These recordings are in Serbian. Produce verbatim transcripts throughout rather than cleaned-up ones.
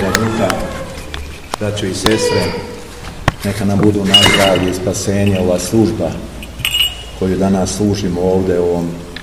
trenutka, braćo i sestre, neka nam budu na zdravlje i spasenje ova služba koju danas služimo ovdje u ovom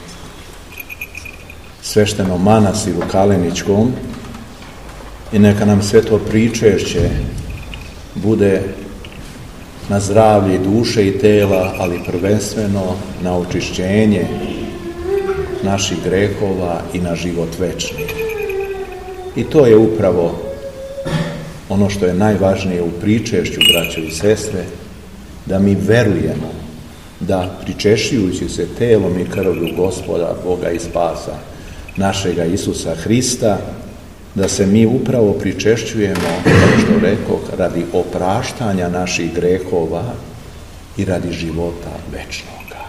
sveštenom manasiru Kaleničkom, i neka nam sve to pričešće bude na zdravlje duše i tela, ali prvenstveno na očišćenje naših grehova i na život večni. I to je upravo ono što je najvažnije u pričešću, braćo i sestre, da mi verujemo da pričešćujući se telom i krvlju Gospoda, Boga i Spasa našega Isusa Hrista, da se mi upravo pričešćujemo, kao što rekoh, radi opraštanja naših grehova i radi života večnoga.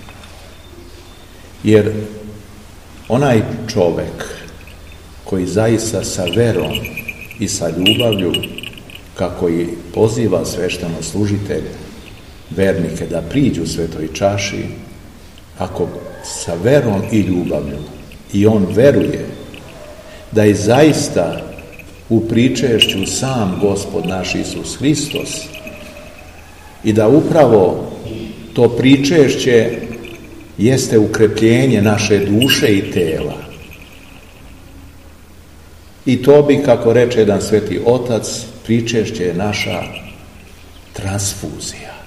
Jer onaj čovek koji zaista sa verom i sa ljubavlju, kako i poziva svešteno služitelj vernike da priđu svetoj čaši, ako sa verom i ljubavlju i on veruje da je zaista u pričešću sam Gospod naš Isus Hristos i da upravo to pričešće jeste ukrepljenje naše duše i tela. I to bi, kako reče jedan sveti otac, pričešće je naša transfuzija.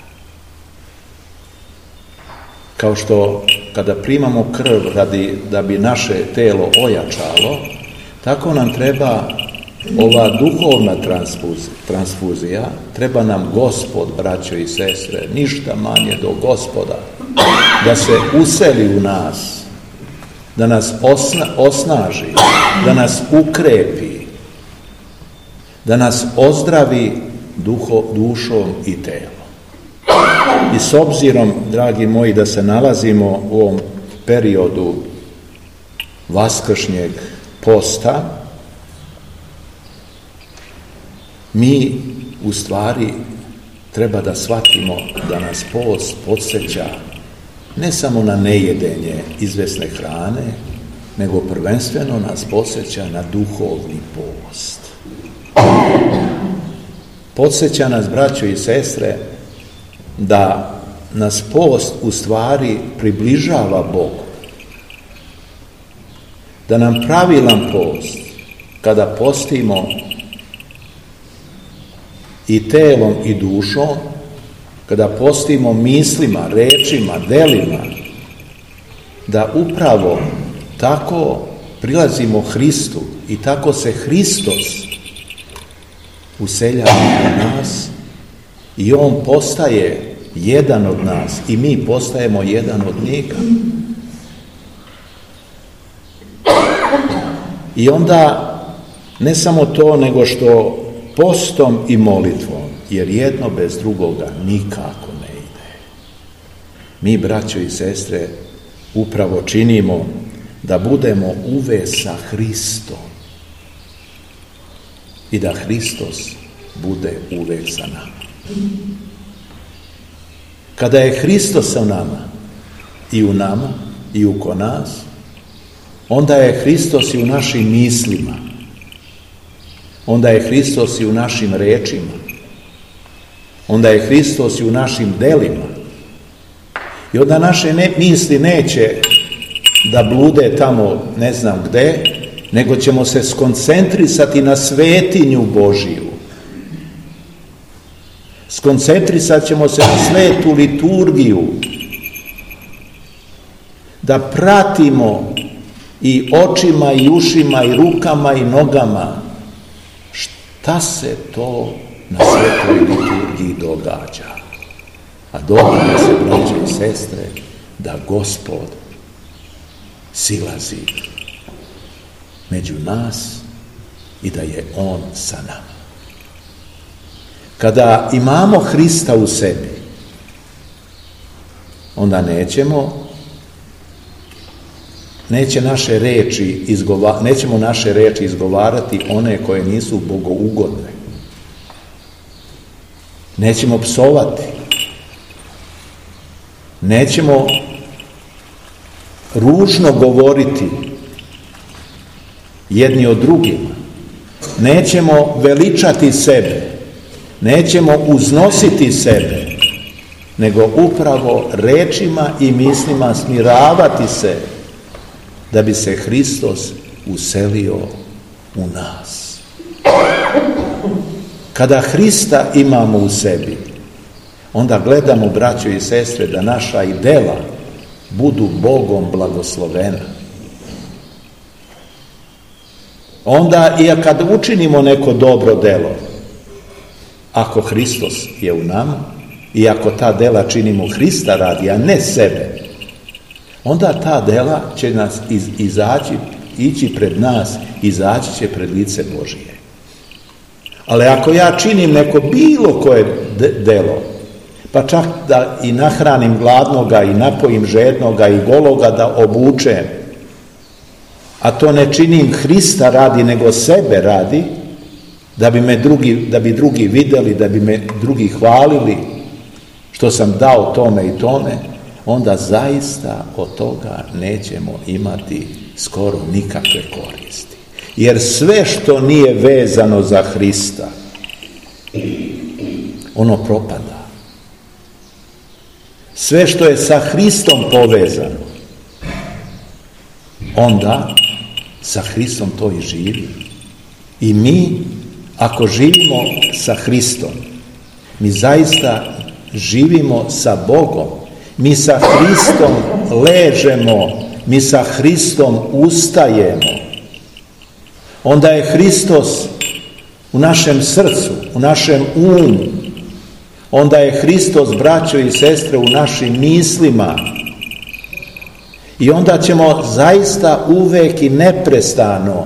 Kao što kada primamo krv radi da bi naše telo ojačalo, tako nam treba ova duhovna transfuzija, transfuzija, treba nam Gospod, braćo i sestre, ništa manje do Gospoda, da se useli u nas, da nas osna, osnaži, da nas ukrepi, da nas ozdravi duho, dušom i telom. I s obzirom, dragi moji, da se nalazimo u ovom periodu vaskršnjeg posta, mi u stvari treba da shvatimo da nas post podsjeća ne samo na nejedenje izvesne hrane, nego prvenstveno nas podsjeća na duhovni post. Podsjeća nas, braćo i sestre, da nas post u stvari približava Bogu. Da nam pravilan post, kada postimo i telom i dušom, kada postimo mislima, rečima, delima, da upravo tako prilazimo Hristu i tako se Hristos useljava u nas i on postaje jedan od nas i mi postajemo jedan od njega. I onda ne samo to, nego što postom i molitvom, jer jedno bez drugoga nikako ne ide. Mi, braćo i sestre, upravo činimo da budemo uve sa Hristom i da Hristos bude uvek sa nama. Kada je Hristos sa nama i u nama i oko nas, onda je Hristos i u našim mislima, onda je Hristos i u našim rečima, onda je Hristos i u našim delima. I onda naše ne, misli neće da blude tamo ne znam gde, nego ćemo se skoncentrisati na svetinju Božiju. Skoncentrisat ćemo se na svetu liturgiju, da pratimo i očima i ušima i rukama i nogama šta se to na svetoj liturgiji događa. A događa se, braće i sestre, da Gospod silazi među nas i da je on sa nama. Kada imamo Hrista u sebi, onda nećemo neće naše reči izgova, nećemo naše reči izgovarati one koje nisu bogougodne. Nećemo psovati. Nećemo ružno govoriti jedni o drugima. nećemo veličati sebe, nećemo uznositi sebe, nego upravo rečima i mislima smiravati se da bi se Hristos uselio u nas. Kada Hrista imamo u sebi, onda gledamo, braćo i sestre, da naša i dela budu Bogom blagoslovena. Onda i kad učinimo neko dobro delo, ako Hristos je u nama i ako ta dela činimo Hrista radi, a ne sebe, onda ta dela će nas iz, izaći, ići pred nas, izaći će pred lice Božije. Ali ako ja činim neko bilo koje de, delo, pa čak da i nahranim gladnoga i napojim žednoga i gologa da obučem, a to ne činim Hrista radi, nego sebe radi, da bi me drugi, da bi drugi vidjeli, da bi me drugi hvalili što sam dao tome i tome, onda zaista od toga nećemo imati skoro nikakve koristi. Jer sve što nije vezano za Hrista, ono propada. Sve što je sa Hristom povezano, onda sa Hristom to i živi. I mi, ako živimo sa Hristom, mi zaista živimo sa Bogom. Mi sa Hristom ležemo, mi sa Hristom ustajemo. Onda je Hristos u našem srcu, u našem umu. Onda je Hristos, braćo i sestre, u našim mislima. I onda ćemo zaista uvek i neprestano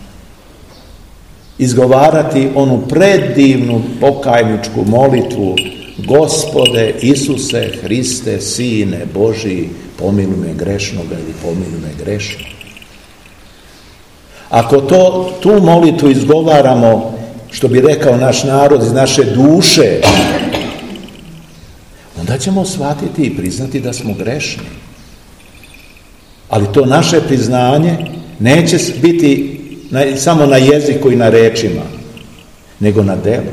izgovarati onu predivnu pokajničku molitvu: Gospode Isuse Hriste, Sine Božiji, pomiluj me grešnoga ili pomiluj me grešno. Ako to, tu molitvu izgovaramo, što bi rekao naš narod, iz naše duše, onda ćemo shvatiti i priznati da smo grešni. Ali to naše priznanje neće biti na, samo na jeziku i na rečima, nego na delu.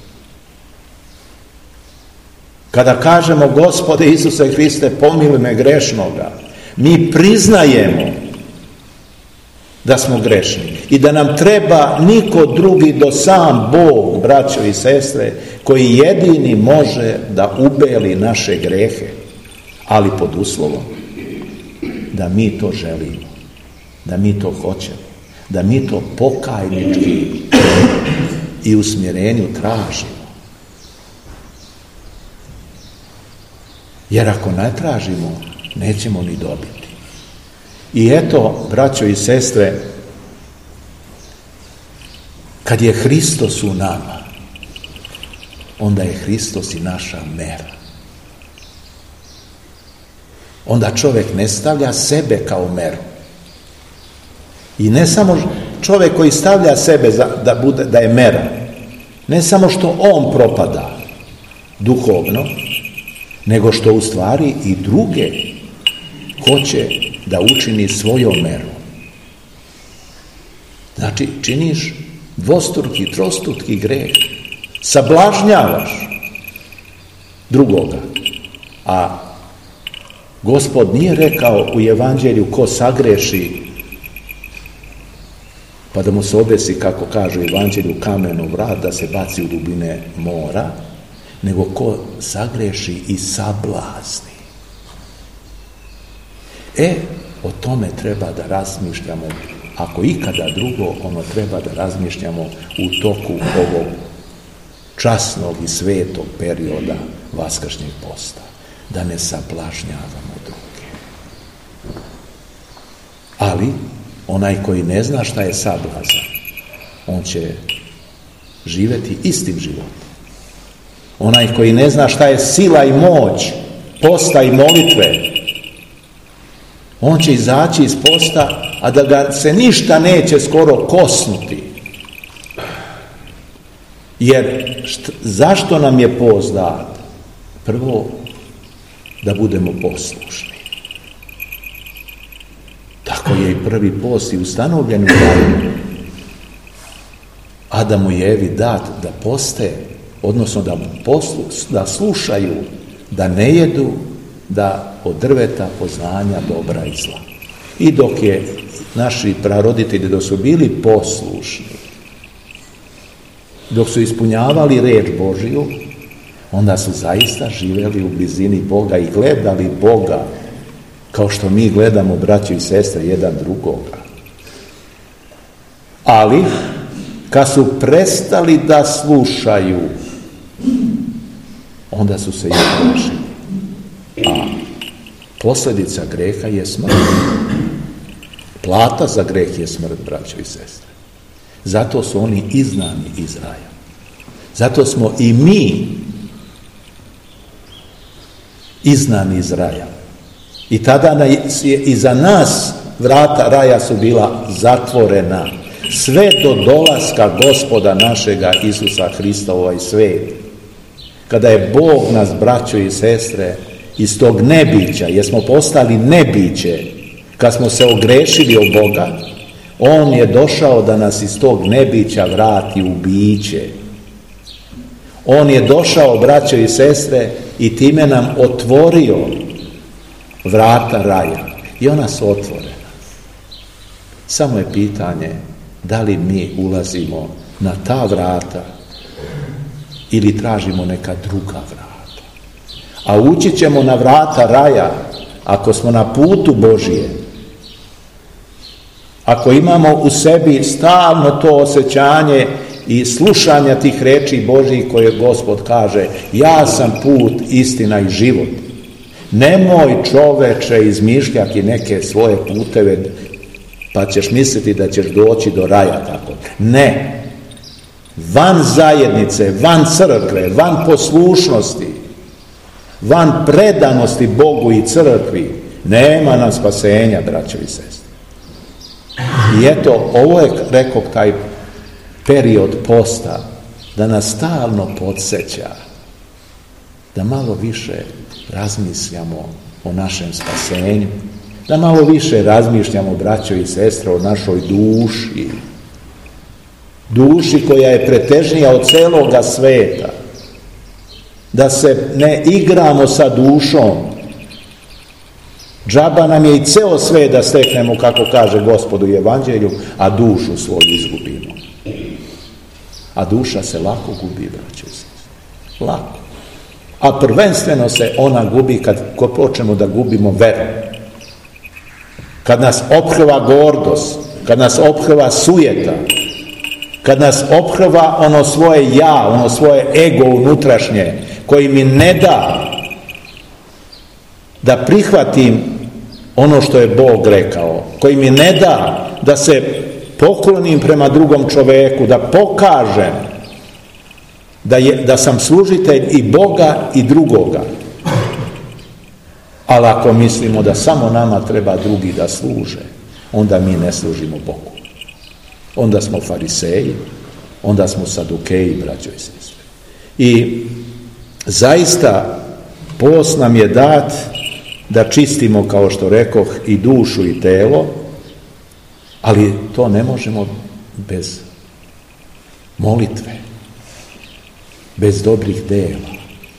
Kada kažemo Gospode Isuse Hriste, pomiluj me grešnoga, mi priznajemo da smo grešni i da nam treba niko drugi do sam Bog, braćo i sestre, koji jedini može da ubeli naše grehe, ali pod uslovom da mi to želimo, da mi to hoćemo, da mi to pokajnički i usmjerenju tražimo. Jer ako ne tražimo, nećemo ni dobiti. I eto, braćo i sestre, kad je Hristos u nama, onda je Hristos i naša mera. Onda čovjek ne stavlja sebe kao meru. I ne samo čovjek koji stavlja sebe za, da, bude, da je mera, ne samo što on propada duhovno, nego što u stvari i druge hoće da učini svojom meru. Znači, činiš dvostruki, trostruki greh, sablažnjavaš drugoga. A Gospod nije rekao u Evanđelju ko sagreši, pa da mu se obesi, kako kaže u Evanđelju, kamen u vrat, da se baci u dubine mora, nego ko sagreši i sablazni. E, o tome treba da razmišljamo, ako ikada drugo, ono treba da razmišljamo u toku ovog časnog i svetog perioda vaskršnjeg posta, da ne sablažnjavamo druge. Ali, onaj koji ne zna šta je sablazan, on će živjeti istim životom. Onaj koji ne zna šta je sila i moć posta i molitve, on će izaći iz posta, a da ga se ništa neće skoro kosnuti. Jer št, zašto nam je post dat? Prvo, da budemo poslušni. Tako je i prvi post i ustanovljen u Bibliji. A Adamu i Evi dat da poste, odnosno da, poslu, da slušaju, da ne jedu, da od drveta poznanja dobra i zla. I dok je naši praroditelji, dok su bili poslušni, dok su ispunjavali reč Božiju, onda su zaista živjeli u blizini Boga i gledali Boga kao što mi gledamo, braćo i sestre, jedan drugoga. Ali, kad su prestali da slušaju, onda su se i ogriješili. A posljedica greha je smrt. Plata za greh je smrt, braćo i sestre. Zato su oni izgnani iz raja. Zato smo i mi izgnani iz raja. I tada je i za nas vrata raja su bila zatvorena. Sve do dolaska Gospoda našega Isusa Hrista u ovaj svijet. Kada je Bog nas, braćo i sestre, iz tog nebića, jer smo postali nebiće, kad smo se ogrešili o Boga, On je došao da nas iz tog nebića vrati u biće. On je došao, braćo i sestre, i time nam otvorio vrata raja. I ona su otvorena. Samo je pitanje da li mi ulazimo na ta vrata ili tražimo neka druga vrata. A ući ćemo na vrata raja ako smo na putu Božije. Ako imamo u sebi stalno to osjećanje i slušanja tih reči Božjih koje Gospod kaže, ja sam put, istina i život. Nemoj, čoveče, izmišljati neke svoje puteve pa ćeš misliti da ćeš doći do raja tako. Ne. Van zajednice, van crkve, van poslušnosti, van predanosti Bogu i crkvi nema nam spasenja, braćo i sestre. I eto, ovo je, rekao, taj period posta da nas stalno podsjeća da malo više razmišljamo o našem spasenju, da malo više razmišljamo, braćo i sestre, o našoj duši, duši koja je pretežnija od celoga sveta, da se ne igramo sa dušom. Džaba nam je i ceo svet da steknemo, kako kaže Gospod u Evanđelju, a dušu svoju izgubimo. A duša se lako gubi, braćo i sestre. Lako. A prvenstveno se ona gubi kad počnemo da gubimo veru. Kad nas ophrva gordost, kad nas ophrva sujeta, kad nas ophrva ono svoje ja, ono svoje ego unutrašnje, koji mi ne da da prihvatim ono što je Bog rekao, koji mi ne da da se poklonim prema drugom čoveku, da pokažem da, je, da sam služitelj i Boga i drugoga. Ali ako mislimo da samo nama treba drugi da služe, onda mi ne služimo Bogu. Onda smo fariseji, onda smo sadukeji, braćo i sestre. I zaista post nam je dat da čistimo, kao što rekoh, i dušu i telo, ali to ne možemo bez molitve, bez dobrih dela.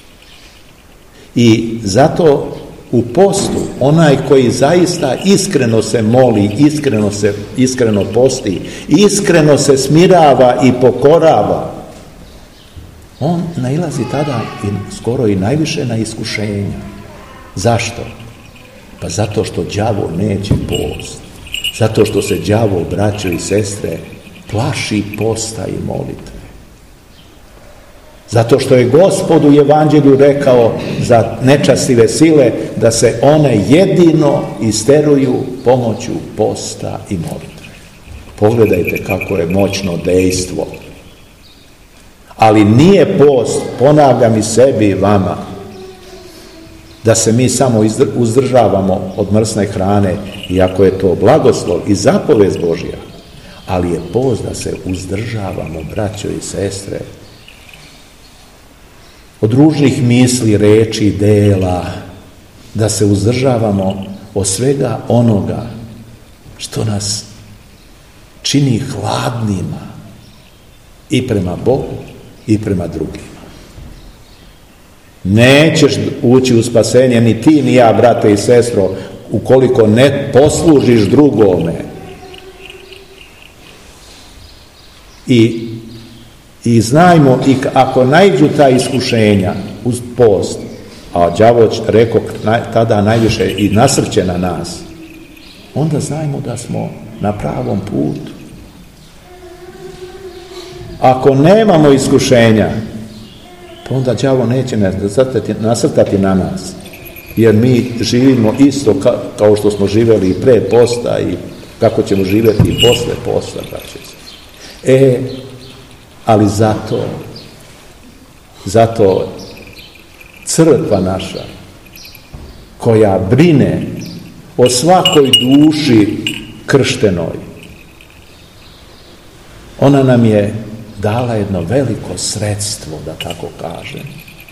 I zato u postu onaj koji zaista iskreno se moli, iskreno se iskreno posti, iskreno se smirava i pokorava, on nailazi tada i skoro i najviše na iskušenja. Zašto? Pa zato što đavo neće post. Zato što se đavo, braćo i sestre, plaši posta i molitve. Zato što je Gospod u Evanđelju rekao za nečastive sile da se one jedino isteruju pomoću posta i molitve. Pogledajte kako je moćno dejstvo. Ali nije post, ponavljam i sebi i vama, da se mi samo uzdržavamo od mrsne hrane, iako je to blagoslov i zapovest Božja, ali je post da se uzdržavamo, braćo i sestre, od ružnih misli, reči, dela, da se uzdržavamo od svega onoga što nas čini hladnima i prema Bogu i prema drugima. Nećeš ući u spasenje ni ti ni ja, brate i sestro, ukoliko ne poslužiš drugome. I, i znajmo, i ako naiđu ta iskušenja uz post, a đavo, rekao, tada najviše i nasrće na nas, onda znajmo da smo na pravom putu. Ako nemamo iskušenja, pa onda đavo neće nasrtati, nasrtati na nas, jer mi živimo isto ka, kao što smo živjeli i pre posta i kako ćemo živjeti i posle posta. E, ali zato, zato crkva naša, koja brine o svakoj duši krštenoj, ona nam je dala jedno veliko sredstvo, da tako kažem.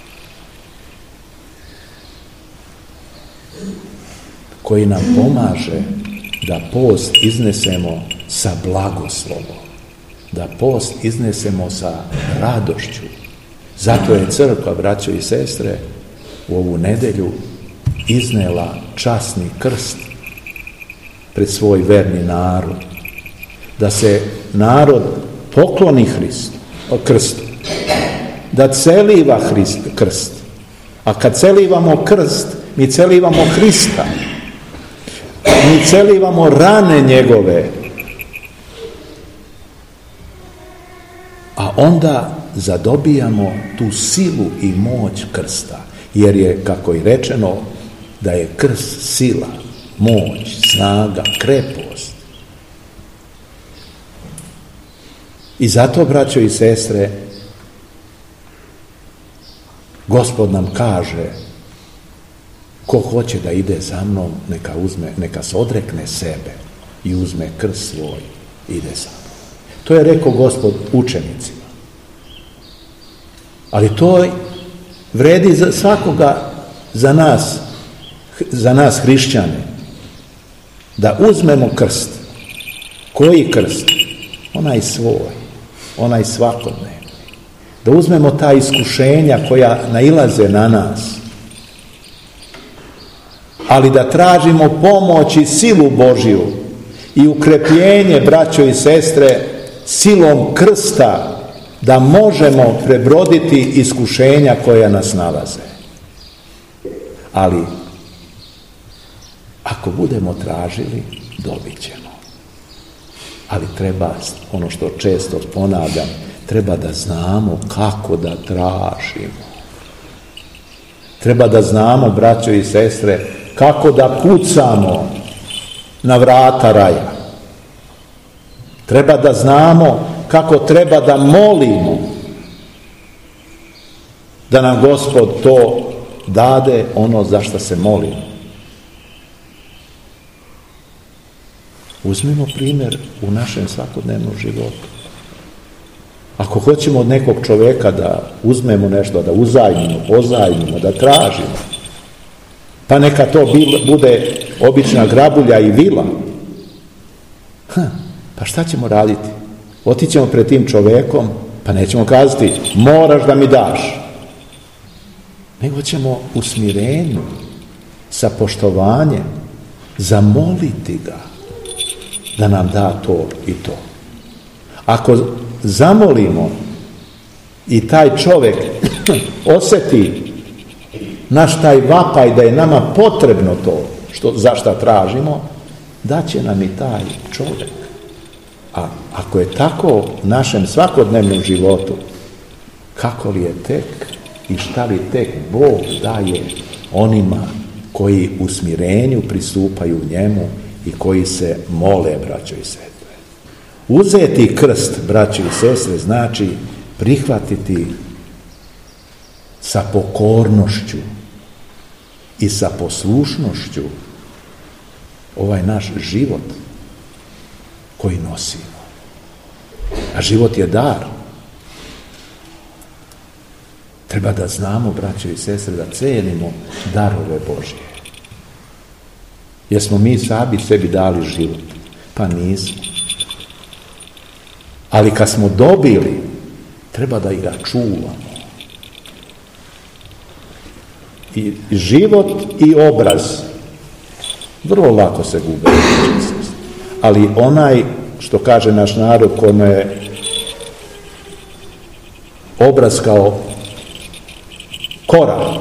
Koji nam pomaže da post iznesemo sa blagoslovom, da post iznesemo sa radošću. Zato je crkva, braćo i sestre, u ovu nedelju iznela časni krst pred svoj verni narod. Da se narod pokloni Hristu, krstu. Da celiva Hrist, krst. A kad celivamo krst, mi celivamo Hrista. Mi celivamo rane njegove. A onda zadobijamo tu silu i moć krsta. Jer je, kako je rečeno, da je krst sila, moć, snaga, krepost. I zato, braćo i sestre, Gospod nam kaže, ko hoće da ide za mnom, neka uzme, neka se odrekne sebe i uzme krst svoj, ide za mnom. To je rekao Gospod učenicima. Ali to vredi za svakoga, za nas, za nas hrišćane, da uzmemo krst. Koji krst? Onaj svoj, onaj svakodnevni. Da uzmemo ta iskušenja koja nailaze na nas, ali da tražimo pomoć i silu Božju i ukrepljenje, braćo i sestre, silom krsta, da možemo prebroditi iskušenja koja nas nalaze. Ali ako budemo tražili, dobit ćemo. Ali treba, ono što često ponavljam, treba da znamo kako da tražimo. Treba da znamo, braćo i sestre, kako da kucamo na vrata raja. Treba da znamo kako treba da molimo da nam Gospod to dade, ono za što se molimo. Uzmimo primjer u našem svakodnevnom životu. Ako hoćemo od nekog čovjeka da uzmemo nešto, da uzajmimo, pozajmimo, da tražimo, pa neka to bude obična grabulja i vila, ha, pa šta ćemo raditi? Otićemo pred tim čovjekom, pa nećemo kazati, moraš da mi daš. Nego ćemo u smirenju, sa poštovanjem, zamoliti ga da nam da to i to. Ako zamolimo i taj čovjek osjeti naš taj vapaj da je nama potrebno to što, za šta tražimo, daće nam i taj čovjek. A ako je tako u našem svakodnevnom životu, kako li je tek i šta li tek Bog daje onima koji u smirenju pristupaju njemu i koji se mole, braćo i sestre. Uzeti krst, braćo i sestre, znači prihvatiti sa pokornošću i sa poslušnošću ovaj naš život koji nosimo. A život je dar. Treba da znamo, braćo i sestre, da cenimo darove Božje. Jer smo mi sami sebi dali život? Pa nismo. Ali kad smo dobili treba da ga čuvamo. I život i obraz vrlo lako se gube. Ali onaj, što kaže naš narod, kome je obraz kao kora,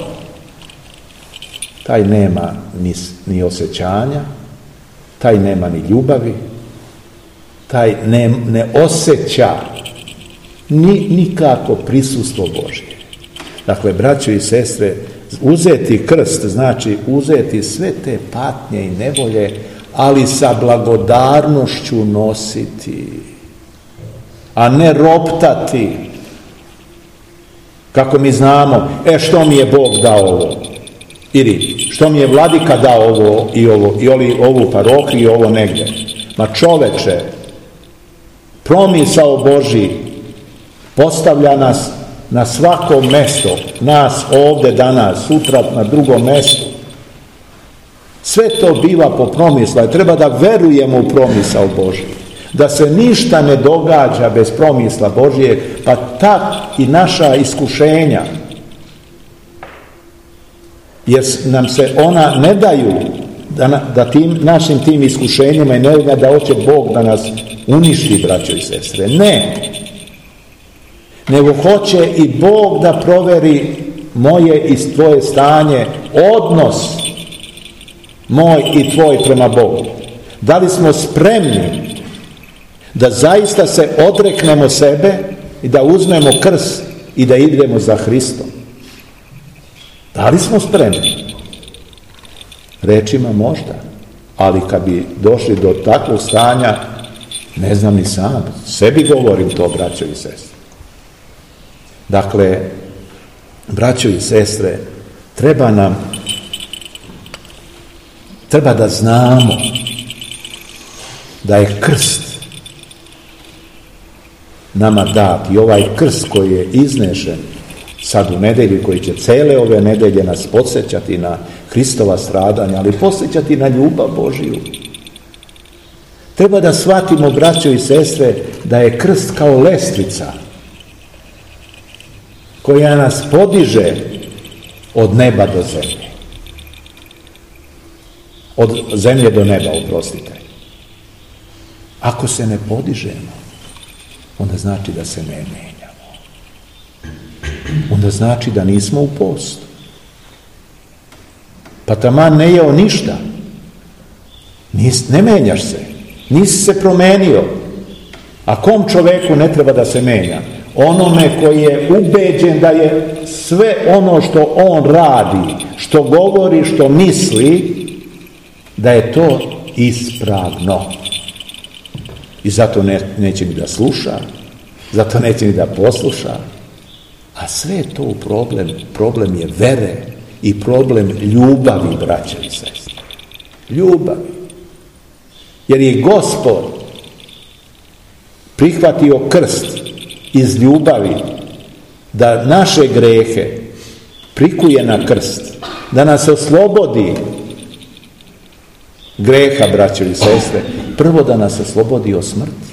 taj nema ni, ni osjećanja, taj nema ni ljubavi, taj ne, ne osjeća ni, nikako prisustvo Božje. Dakle, braćo i sestre, uzeti krst znači uzeti sve te patnje i nevolje, ali sa blagodarnošću nositi, a ne roptati. Kako mi znamo, e što mi je Bog dao ovo, ili što mi je vladika dao ovo i ovo, i oli, ovu parohiju i ovo negdje. Ma čoveče, promisao Božji postavlja nas na svako mesto, nas ovdje danas, sutra na drugom mjestu. Sve to biva po promisla. Treba da verujemo u promisao Božji. Da se ništa ne događa bez promisla Božjeg, pa ta i naša iskušenja, jer nam se ona ne daju da, da tim, našim tim iskušenjima i ne da hoće Bog da nas uništi, braćo i sestre. Ne. Nego hoće i Bog da proveri moje i tvoje stanje, odnos moj i tvoj prema Bogu. Da li smo spremni da zaista se odreknemo sebe i da uzmemo krst i da idemo za Hristom? Da li smo spremni? Rečima možda, ali kad bi došli do takvog stanja, ne znam ni sam, sebi govorim to, braćo i sestre. Dakle, braćo i sestre, treba nam, treba da znamo da je krst nama dat, i ovaj krst koji je iznešen sad u nedelji, koji će cele ove nedelje nas podsjećati na Hristova stradanja, ali podsjećati na ljubav Božiju. Treba da shvatimo, braćo i sestre, da je krst kao lestvica koja nas podiže od neba do zemlje. Od zemlje do neba, oprostite. Ako se ne podižemo, onda znači da se ne menjamo. Onda znači da nismo u postu. Pa taman ne jeo ništa. Nis, ne menjaš se. Nisi se promenio. A kom čoveku ne treba da se menja? Onome koji je ubeđen da je sve ono što on radi, što govori, što misli, da je to ispravno. I zato ne, neće ni da sluša, zato neće ni da posluša. A sve je to problem. Problem je vere i problem ljubavi, braće i sestre. Ljubavi. Jer je Gospod prihvatio krst iz ljubavi, da naše grehe prikuje na krst, da nas oslobodi greha, braćo i sestre, prvo da nas oslobodi od smrti.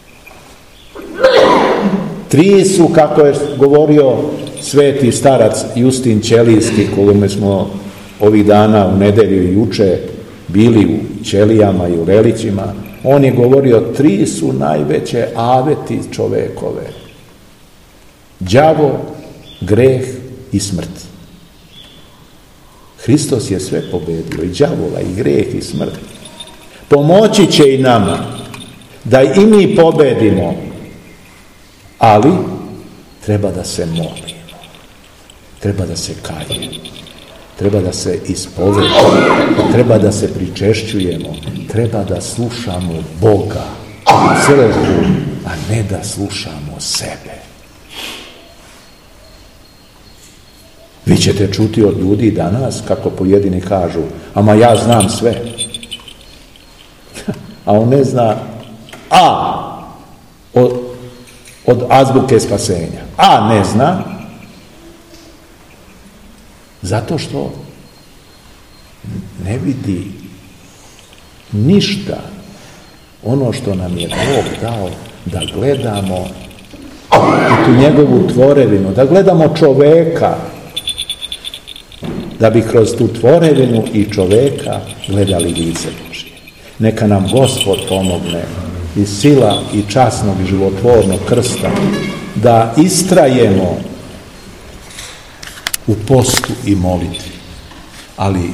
Tri su, kako je govorio sveti starac Justin Ćelijski, kome smo ovih dana u nedelju i juče bili u ćelijama i u relićima, on je govorio, tri su najveće aveti čovekove: đavo, greh i smrt. Hristos je sve pobedio, i đavola, i greh, i smrt. Pomoći će i nama da i mi pobedimo, ali treba da se molimo, treba da se kajemo, treba da se ispovedimo, treba da se pričešćujemo, treba da slušamo Boga, crkvu, a ne da slušamo sebe. Vi ćete čuti od ljudi danas kako pojedini kažu, ama ja znam sve. A on ne zna A od, od azbuke spasenja. A ne zna zato što ne vidi ništa ono što nam je Bog dao da gledamo i tu njegovu tvorevinu, da gledamo čoveka, da bi kroz tu tvorevinu i čoveka gledali lice Božje. Neka nam Gospod pomogne i sila i časnog i životvornog krsta da istrajemo u postu i molitvi. Ali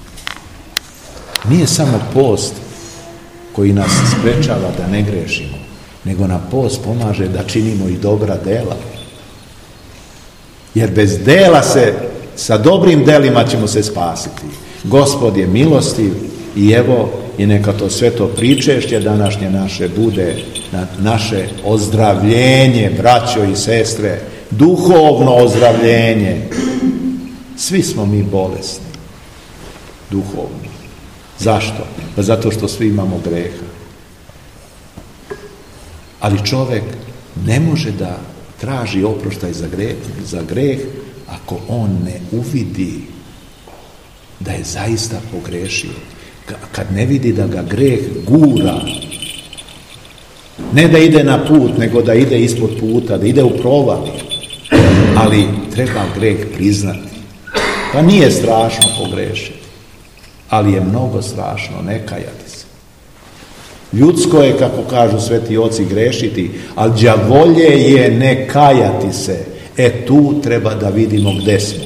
nije samo post koji nas sprečava da ne grešimo, nego nam post pomaže da činimo i dobra dela. Jer bez dela se, sa dobrim delima ćemo se spasiti. Gospod je milostiv i evo, i neka to sveto pričešće današnje naše bude na naše ozdravljenje, braćo i sestre, duhovno ozdravljenje. Svi smo mi bolesni, duhovno. Zašto? Pa zato što svi imamo greha. Ali čovjek ne može da traži oproštaj za greh, za greh ako on ne uvidi da je zaista pogrešio. Kad ne vidi da ga greh gura, ne da ide na put, nego da ide ispod puta, da ide u provali, ali treba greh priznati. Pa nije strašno pogrešiti, ali je mnogo strašno ne kajati se. Ljudsko je, kako kažu sveti oci, grešiti, ali đavolje je ne kajati se. E tu treba da vidimo gde smo.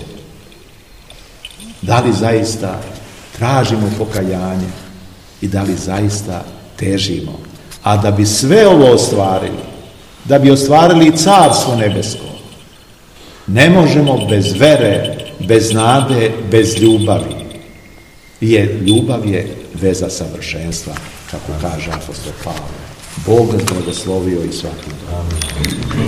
Da li zaista tražimo pokajanje i da li zaista težimo. A da bi sve ovo ostvarili, da bi ostvarili carstvo nebesko, ne možemo bez vere, bez nade, bez ljubavi. Jer ljubav je veza savršenstva, kako kaže apostol Pavle. Bog nas blagoslovio i svakim.